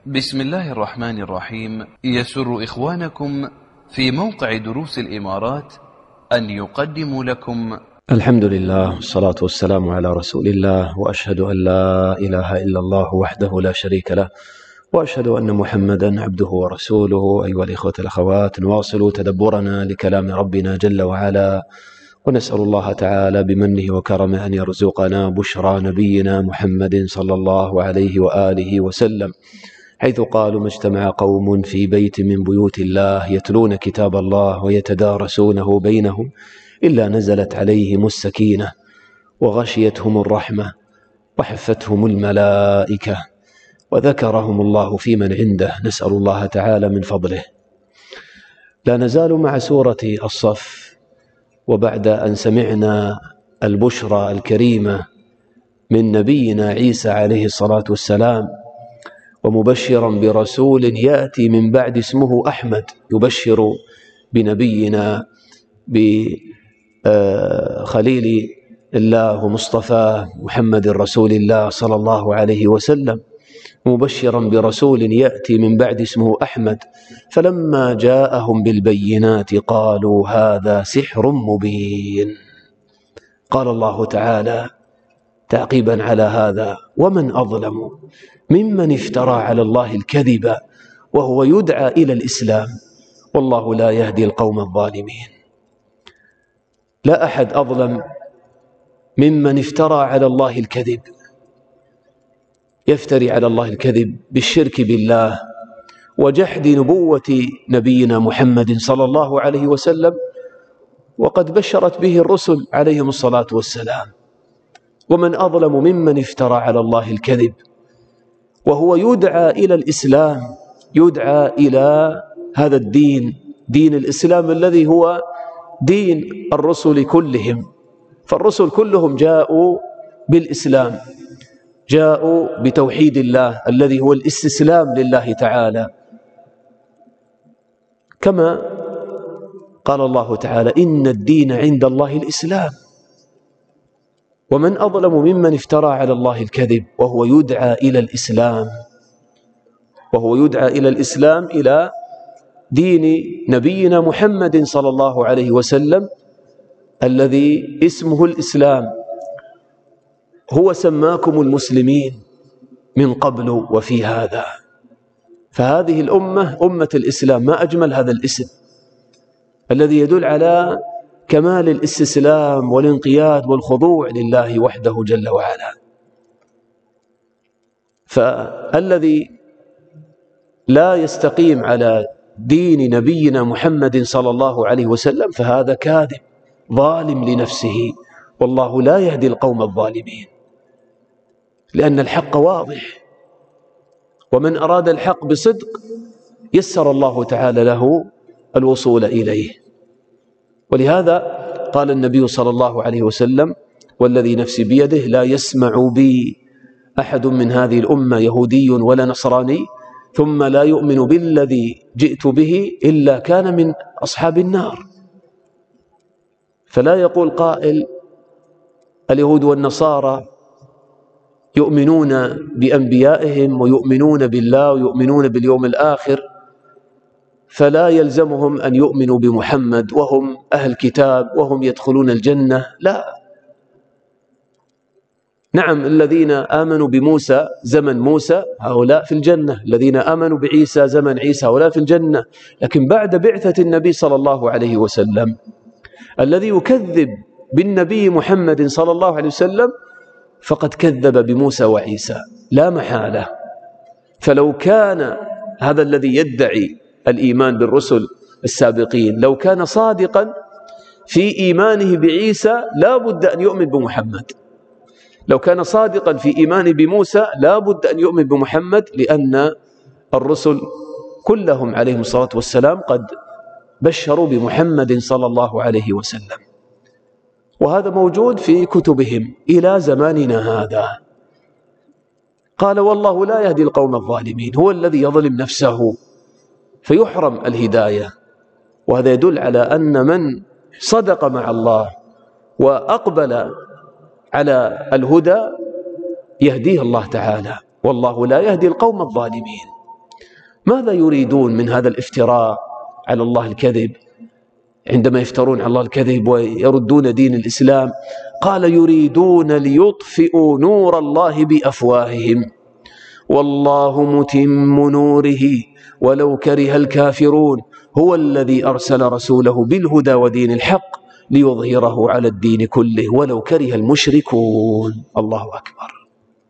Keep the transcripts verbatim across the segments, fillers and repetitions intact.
بسم الله الرحمن الرحيم. يسر إخوانكم في موقع دروس الإمارات أن يقدموا لكم الحمد لله والصلاة والسلام على رسول الله، وأشهد أن لا إله إلا الله وحده لا شريك له، وأشهد أن محمدا عبده ورسوله. أيها الإخوة الأخوات، نواصل تدبرنا لكلام ربنا جل وعلا، ونسأل الله تعالى بمنه وكرمه أن يرزقنا بشرى نبينا محمد صلى الله عليه وآله وسلم، حيث قالوا: ما اجتمع قوم في بيت من بيوت الله يتلون كتاب الله ويتدارسونه بينهم إلا نزلت عليهم السكينة وغشيتهم الرحمة وحفتهم الملائكة وذكرهم الله في من عنده. نسأل الله تعالى من فضله. لا نزال مع سورة الصف، وبعد أن سمعنا البشرى الكريمة من نبينا عيسى عليه الصلاة والسلام، ومبشرا برسول يأتي من بعد اسمه أحمد، يبشر بنبينا بخليل الله ومصطفى محمد رسول الله صلى الله عليه وسلم، مبشرا برسول يأتي من بعد اسمه أحمد. فلما جاءهم بالبينات قالوا: هذا سحر مبين. قال الله تعالى تعقيبا على هذا: ومن أظلم ممن افترى على الله الكذب وهو يدعى إلى الإسلام والله لا يهدي القوم الظالمين. لا أحد أظلم ممن افترى على الله الكذب، يفتري على الله الكذب بالشرك بالله وجحد نبوة نبينا محمد صلى الله عليه وسلم، وقد بشرت به الرسل عليهم الصلاة والسلام. ومن أظلم ممن افترى على الله الكذب وهو يدعى إلى الإسلام، يدعى إلى هذا الدين، دين الإسلام الذي هو دين الرسل كلهم. فالرسل كلهم جاءوا بالإسلام، جاءوا بتوحيد الله الذي هو الاستسلام لله تعالى، كما قال الله تعالى: إن الدين عند الله الإسلام. ومن أظلم ممن افترى على الله الكذب وهو يدعى إلى الإسلام، وهو يدعى إلى الإسلام، إلى دين نبينا محمد صلى الله عليه وسلم الذي اسمه الإسلام. هو سماكم المسلمين من قبل وفي هذا. فهذه الأمة أمة الإسلام، ما أجمل هذا الاسم الذي يدل على كمال الاستسلام والانقياد والخضوع لله وحده جل وعلا. فالذي لا يستقيم على دين نبينا محمد صلى الله عليه وسلم فهذا كاذب ظالم لنفسه، والله لا يهدي القوم الظالمين، لأن الحق واضح، ومن أراد الحق بصدق يسر الله تعالى له الوصول إليه. ولهذا قال النبي صلى الله عليه وسلم: والذي نفسي بيده لا يسمع بي أحد من هذه الأمة يهودي ولا نصراني ثم لا يؤمن بالذي جئت به إلا كان من أصحاب النار. فلا يقول قائل: اليهود والنصارى يؤمنون بأنبيائهم ويؤمنون بالله ويؤمنون باليوم الآخر، فلا يلزمهم أن يؤمنوا بمحمد وهم أهل كتاب وهم يدخلون الجنة. لا، نعم، الذين آمنوا بموسى زمن موسى هؤلاء في الجنة، الذين آمنوا بعيسى زمن عيسى هؤلاء في الجنة. لكن بعد بعثة النبي صلى الله عليه وسلم الذي يكذب بالنبي محمد صلى الله عليه وسلم فقد كذب بموسى وعيسى لا محالة. فلو كان هذا الذي يدعي الإيمان بالرسل السابقين لو كان صادقا في إيمانه بعيسى لا بد أن يؤمن بمحمد، لو كان صادقا في إيمانه بموسى لا بد أن يؤمن بمحمد، لأن الرسل كلهم عليهم الصلاة والسلام قد بشروا بمحمد صلى الله عليه وسلم، وهذا موجود في كتبهم إلى زماننا هذا. قال: والله لا يهدي القوم الظالمين. هو الذي يظلم نفسه فيحرم الهداية، وهذا يدل على أن من صدق مع الله وأقبل على الهدى يهديه الله تعالى، والله لا يهدي القوم الظالمين. ماذا يريدون من هذا الافتراء على الله الكذب؟ عندما يفترون على الله الكذب ويردون دين الإسلام، قال يريدون ليطفئوا نور الله بأفواههم والله متم نوره ولو كره الكافرون هو الذي أرسل رسوله بالهدى ودين الحق ليظهره على الدين كله ولو كره المشركون. الله أكبر.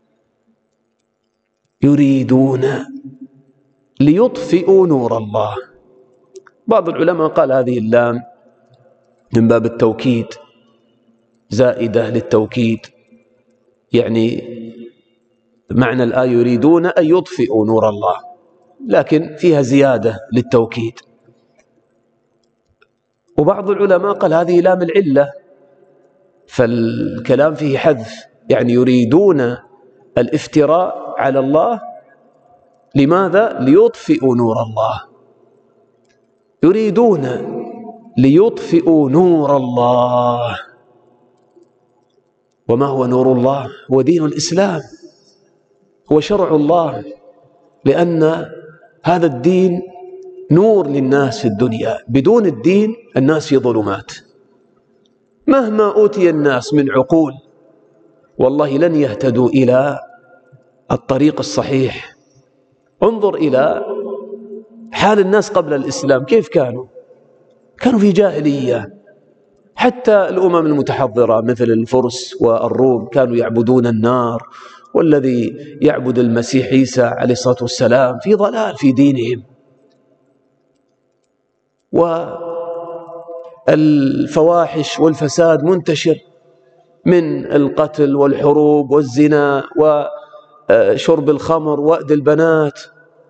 يريدون ليطفئوا نور الله. بعض العلماء قال هذه اللام من باب التوكيد، زائدة للتوكيد، يعني معنى الآية يريدون أن يطفئوا نور الله، لكن فيها زيادة للتوكيد. وبعض العلماء قال هذه لام العلة، فالكلام فيه حذف، يعني يريدون الافتراء على الله. لماذا؟ ليطفئوا نور الله. يريدون ليطفئوا نور الله. وما هو نور الله؟ هو دين الإسلام، هو شرع الله، لأن هذا الدين نور للناس في الدنيا. بدون الدين الناس في ظلمات، مهما أوتي الناس من عقول والله لن يهتدوا إلى الطريق الصحيح. انظر إلى حال الناس قبل الإسلام، كيف كانوا؟ كانوا في جاهلية. حتى الأمم المتحضرة مثل الفرس والروم كانوا يعبدون النار، والذي يعبد المسيح عيسى عليه الصلاة والسلام في ضلال في دينهم. والفواحش والفساد منتشر، من القتل والحروب والزنا وشرب الخمر وأد البنات.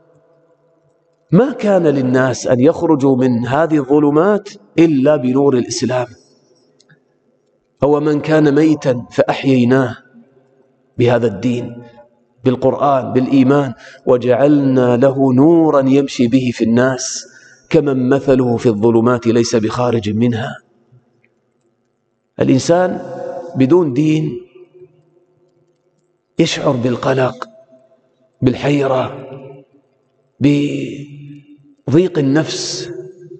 ما كان للناس أن يخرجوا من هذه الظلمات إلا بنور الإسلام. هو من كان ميتا فأحييناه بهذا الدين، بالقرآن، بالإيمان، وجعلنا له نورا يمشي به في الناس كمن مثله في الظلمات ليس بخارج منها. الإنسان بدون دين يشعر بالقلق، بالحيرة، بضيق النفس،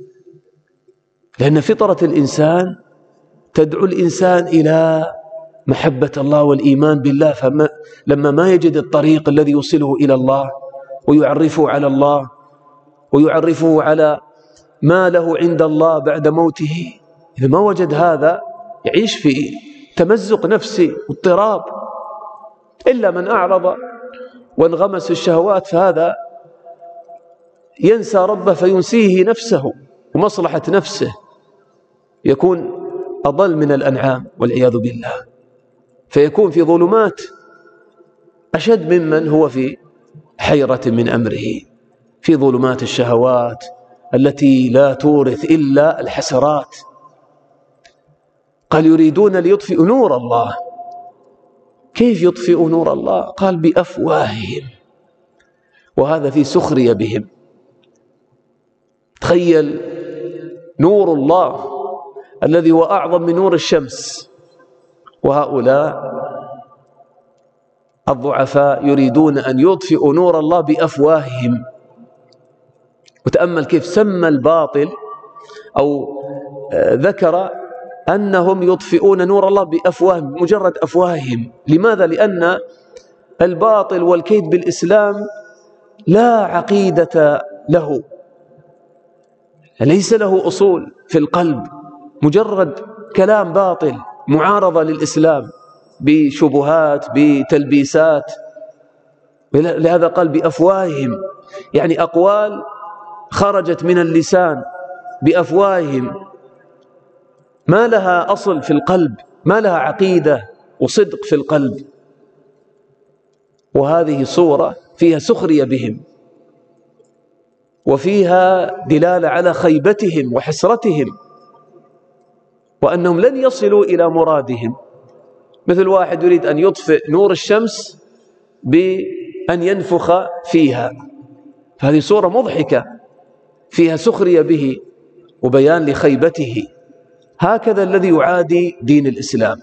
لأن فطرة الإنسان تدعو الإنسان إلى محبة الله والإيمان بالله. فلما ما يجد الطريق الذي يوصله إلى الله ويعرفه على الله ويعرفه على ما له عند الله بعد موته، إذا ما وجد هذا يعيش في تمزق نفسي واضطراب. إلا من أعرض وانغمس في الشهوات فهذا ينسى ربه فينسيه نفسه ومصلحة نفسه، يكون أضل من الأنعام والعياذ بالله، فيكون في ظلمات أشد ممن هو في حيرة من أمره، في ظلمات الشهوات التي لا تورث إلا الحسرات. قال يريدون ليطفئوا نور الله. كيف يطفئوا نور الله؟ قال بأفواههم، وهذا في سخرية بهم. تخيل نور الله الذي هو أعظم من نور الشمس، وهؤلاء الضعفاء يريدون أن يطفئوا نور الله بأفواههم. وتأمل كيف سمى الباطل أو ذكر أنهم يطفئون نور الله بأفواههم، مجرد أفواههم. لماذا؟ لأن الباطل والكيد بالإسلام لا عقيدة له، ليس له أصول في القلب، مجرد كلام باطل، معارضة للإسلام بشبهات، بتلبيسات. لهذا قال بأفواههم، يعني أقوال خرجت من اللسان بأفواههم، ما لها أصل في القلب، ما لها عقيدة وصدق في القلب. وهذه صورة فيها سخرية بهم، وفيها دلالة على خيبتهم وحسرتهم، وأنهم لن يصلوا إلى مرادهم. مثل واحد يريد أن يطفئ نور الشمس بأن ينفخ فيها، فهذه صورة مضحكة فيها سخرية به وبيان لخيبته. هكذا الذي يعادي دين الإسلام.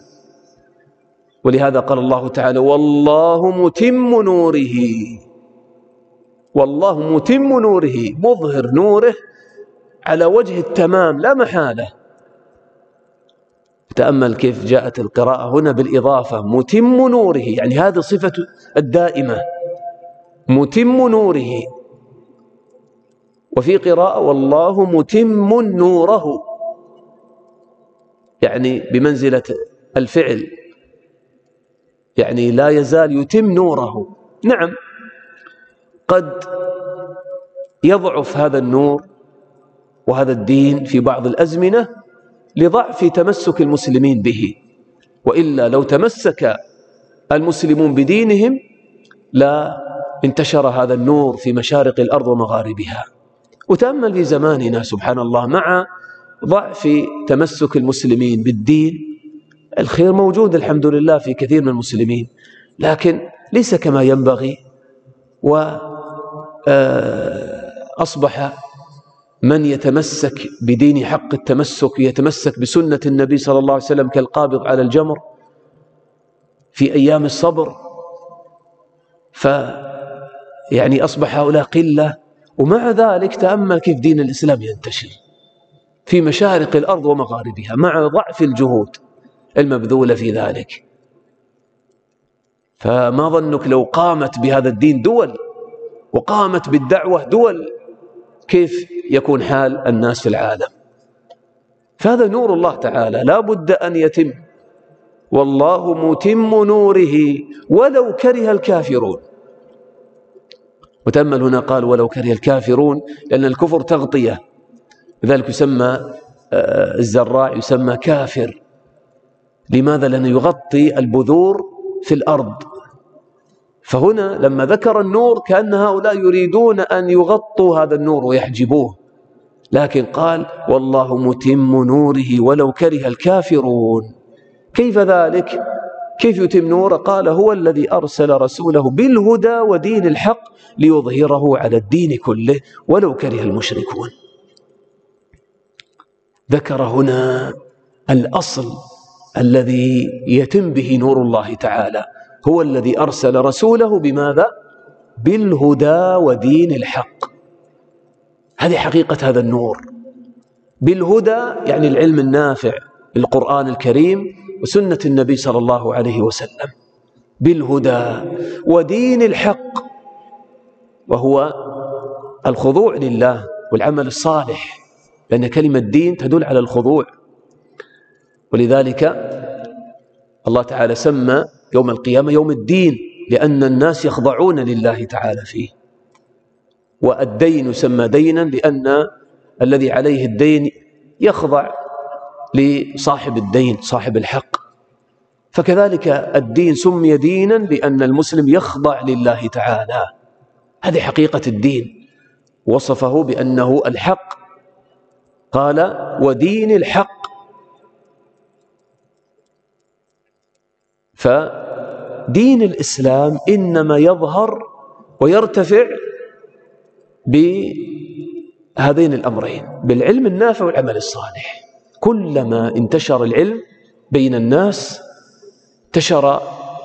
ولهذا قال الله تعالى والله متم نوره والله متم نوره، مظهر نوره على وجه التمام لا محالة. تأمل كيف جاءت القراءة هنا بالإضافة، متم نوره، يعني هذه صفة الدائمة، متم نوره. وفي قراءة والله متم نوره، يعني بمنزلة الفعل، يعني لا يزال يتم نوره. نعم، قد يضعف هذا النور وهذا الدين في بعض الأزمنة لضعف تمسك المسلمين به، وإلا لو تمسك المسلمون بدينهم لا انتشر هذا النور في مشارق الأرض ومغاربها. وتأمل في زماننا سبحان الله، مع ضعف تمسك المسلمين بالدين الخير موجود الحمد لله في كثير من المسلمين، لكن ليس كما ينبغي. وأصبح من يتمسك بدين حق التمسك يتمسك بسنة النبي صلى الله عليه وسلم كالقابض على الجمر في أيام الصبر، فيعني أصبح هؤلاء قلة. ومع ذلك تأمل كيف دين الإسلام ينتشر في مشارق الأرض ومغاربها مع ضعف الجهود المبذولة في ذلك. فما ظنك لو قامت بهذا الدين دول وقامت بالدعوة دول، كيف يكون حال الناس في العالم؟ فهذا نور الله تعالى لا بد أن يتم، والله متم نوره ولو كره الكافرون. وتأمل هنا قال ولو كره الكافرون، لأن الكفر تغطية، لذلك يسمى الزراع يسمى كافر. لماذا؟ لأنه يغطي البذور في الأرض. فهنا لما ذكر النور كأن هؤلاء يريدون أن يغطوا هذا النور ويحجبوه، لكن قال والله متم نوره ولو كره الكافرون. كيف ذلك؟ كيف يتم نوره؟ قال هو الذي أرسل رسوله بالهدى ودين الحق ليظهره على الدين كله ولو كره المشركون. ذكر هنا الأصل الذي يتم به نور الله تعالى، هو الذي أرسل رسوله بماذا؟ بالهدى ودين الحق. هذه حقيقة هذا النور. بالهدى يعني العلم النافع، القرآن الكريم وسنة النبي صلى الله عليه وسلم، بالهدى ودين الحق، وهو الخضوع لله والعمل الصالح، لأن كلمة دين تدل على الخضوع. ولذلك الله تعالى سمى يوم القيامة يوم الدين، لأن الناس يخضعون لله تعالى فيه. والدين يسمى دينا لأن الذي عليه الدين يخضع لصاحب الدين صاحب الحق. فكذلك الدين سمي دينا لأن المسلم يخضع لله تعالى. هذه حقيقة الدين، وصفه بأنه الحق، قال ودين الحق. فدين الإسلام إنما يظهر ويرتفع بهذين الأمرين، بالعلم النافع والعمل الصالح. كلما انتشر العلم بين الناس انتشر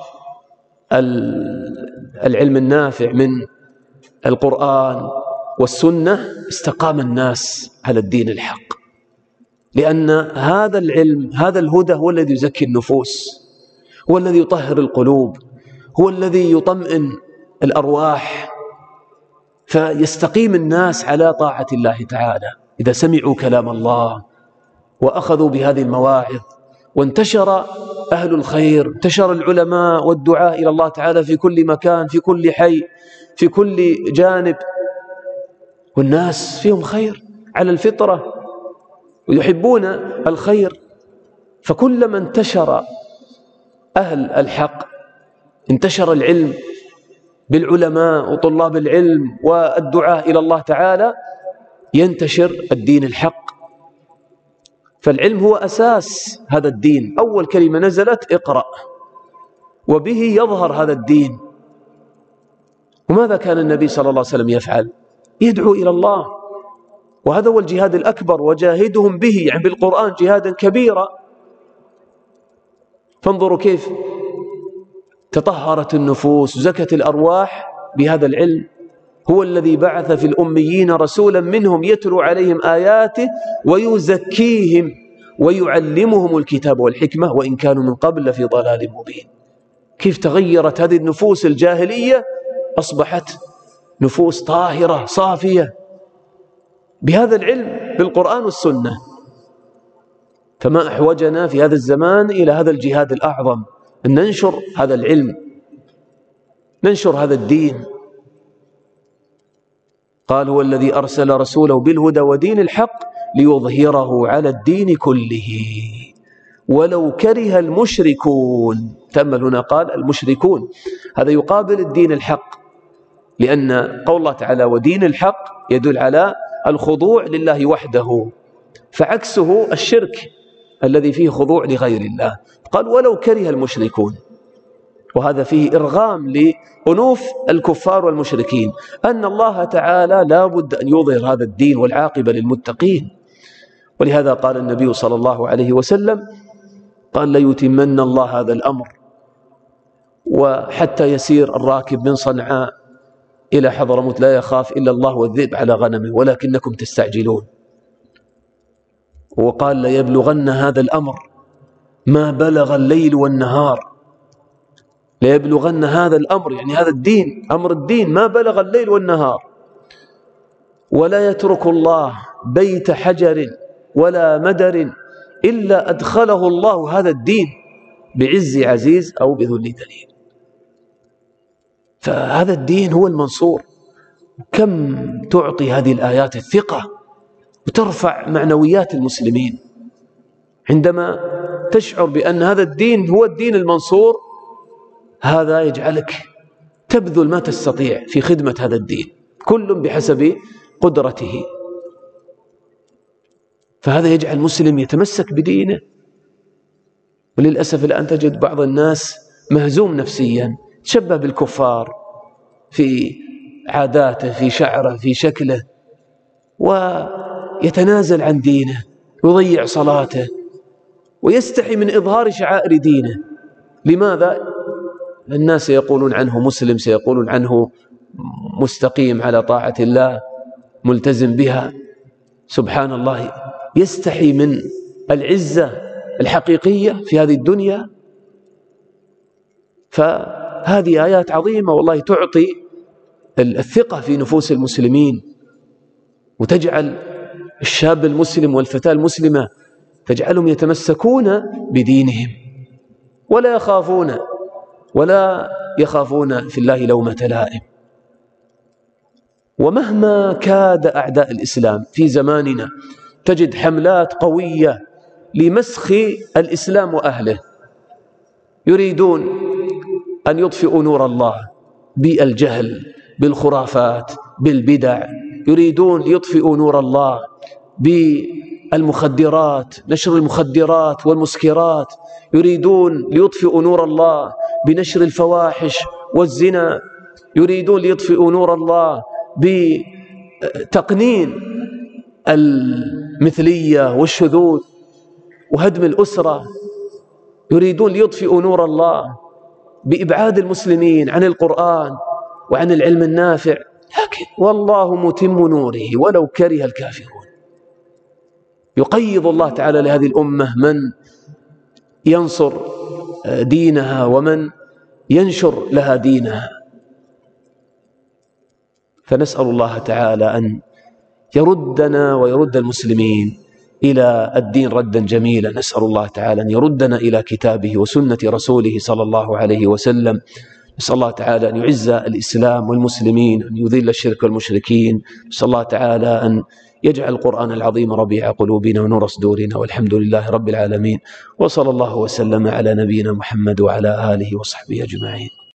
العلم النافع من القرآن والسنة، استقام الناس على الدين الحق، لأن هذا العلم هذا الهدى هو الذي يزكي النفوس، هو الذي يطهر القلوب، هو الذي يطمئن الأرواح، فيستقيم الناس على طاعة الله تعالى إذا سمعوا كلام الله وأخذوا بهذه المواعظ. وانتشر أهل الخير، انتشر العلماء والدعاء إلى الله تعالى في كل مكان، في كل حي، في كل جانب، والناس فيهم خير على الفطرة ويحبون الخير. فكلما انتشر أهل الحق انتشر العلم بالعلماء وطلاب العلم والدعاء إلى الله تعالى، ينتشر الدين الحق. فالعلم هو أساس هذا الدين، أول كلمة نزلت اقرأ، وبه يظهر هذا الدين. وماذا كان النبي صلى الله عليه وسلم يفعل؟ يدعو إلى الله، وهذا هو الجهاد الأكبر، وجاهدهم به يعني بالقرآن جهادا كبيرا. فانظروا كيف تطهرت النفوس وزكت الأرواح بهذا العلم. هو الذي بعث في الأميين رسولا منهم يتلو عليهم آياته ويزكيهم ويعلمهم الكتاب والحكمة وإن كانوا من قبل لفي ضلال مبين. كيف تغيرت هذه النفوس الجاهلية، أصبحت نفوس طاهرة صافية بهذا العلم بالقرآن والسنة. فما أحوجنا في هذا الزمان إلى هذا الجهاد الأعظم، أن ننشر هذا العلم، ننشر هذا الدين. قال هو الذي أرسل رسوله بالهدى ودين الحق ليظهره على الدين كله ولو كره المشركون. تأمل هنا قال المشركون، هذا يقابل الدين الحق، لأن قول الله تعالى ودين الحق يدل على الخضوع لله وحده، فعكسه الشرك الذي فيه خضوع لغير الله. قال ولو كره المشركون، وهذا فيه إرغام لأنوف الكفار والمشركين أن الله تعالى لا بد أن يظهر هذا الدين والعاقبة للمتقين. ولهذا قال النبي صلى الله عليه وسلم قال ليتمن الله هذا الأمر، وحتى يسير الراكب من صنعاء إلى حضرموت لا يخاف إلا الله والذئب على غنمه ولكنكم تستعجلون. وقال ليبلغن هذا الأمر ما بلغ الليل والنهار، ليبلغن هذا الأمر يعني هذا الدين، أمر الدين ما بلغ الليل والنهار، ولا يترك الله بيت حجر ولا مدر إلا أدخله الله هذا الدين بعز عزيز أو بذل دليل. فهذا الدين هو المنصور. كم تعطي هذه الآيات الثقة وترفع معنويات المسلمين عندما تشعر بأن هذا الدين هو الدين المنصور. هذا يجعلك تبذل ما تستطيع في خدمة هذا الدين، كل بحسب قدرته. فهذا يجعل المسلم يتمسك بدينه. وللأسف الآن تجد بعض الناس مهزوم نفسيا، تشبه بالكفار في عاداته، في شعره، في شكله، ويتنازل عن دينه، يضيع صلاته، ويستحي من إظهار شعائر دينه. لماذا؟ الناس سيقولون عنه مسلم، سيقولون عنه مستقيم على طاعة الله، ملتزم بها. سبحان الله، يستحي من العزة الحقيقية في هذه الدنيا. فهذه آيات عظيمة والله تعطي الثقة في نفوس المسلمين، وتجعل الشاب المسلم والفتاة المسلمة تجعلهم يتمسكون بدينهم ولا يخافون ولا يخافون في الله لومة لائم. ومهما كاد أعداء الإسلام في زماننا تجد حملات قوية لمسخ الإسلام وأهله، يريدون أن يطفئوا نور الله بالجهل، بالخرافات، بالبدع، يريدون يطفئوا نور الله بالمخدرات، نشر المخدرات والمسكرات، يريدون ليطفئوا نور الله بنشر الفواحش والزنا، يريدون ليطفئوا نور الله بتقنين المثلية والشذوذ وهدم الأسرة، يريدون ليطفئوا نور الله بإبعاد المسلمين عن القرآن وعن العلم النافع. لكن والله متم نوره ولو كره الكافرون. يقيض الله تعالى لهذه الأمة من ينصر دينها ومن ينشر لها دينها. فنسأل الله تعالى أن يردنا ويرد المسلمين إلى الدين ردا جميلا. نسأل الله تعالى أن يردنا إلى كتابه وسنة رسوله صلى الله عليه وسلم. نسأل الله تعالى أن يعز الإسلام والمسلمين، أن يذل الشرك والمشركين. نسأل الله تعالى أن يجعل القرآن العظيم ربيع قلوبنا ونور صدورنا، والحمد لله رب العالمين. وصلى الله وسلم على نبينا محمد وعلى آله وصحبه أجمعين.